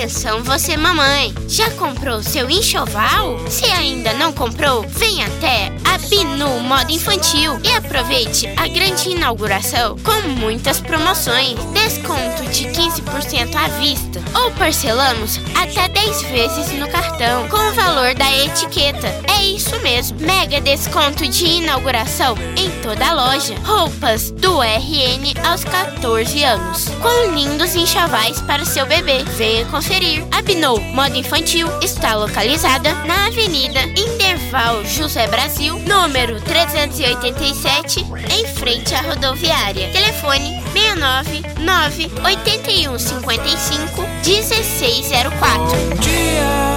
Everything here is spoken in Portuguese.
Atenção você mamãe, já comprou seu enxoval? Se ainda não comprou, vem até a Binu Moda Infantil e aproveite a grande inauguração com muitas promoções. Desconto de 15% à vista ou parcelamos até 10 vezes no cartão com o valor da etiqueta. É isso mesmo, mega desconto de inauguração em toda a loja. Roupas do RN aos 14 anos, com lindos enxovais para o seu bebê. Venha conferir. A Binu Moda Infantil está localizada na Avenida Interval José Brasil, número 387, em frente à rodoviária. Telefone 699 8155 1604.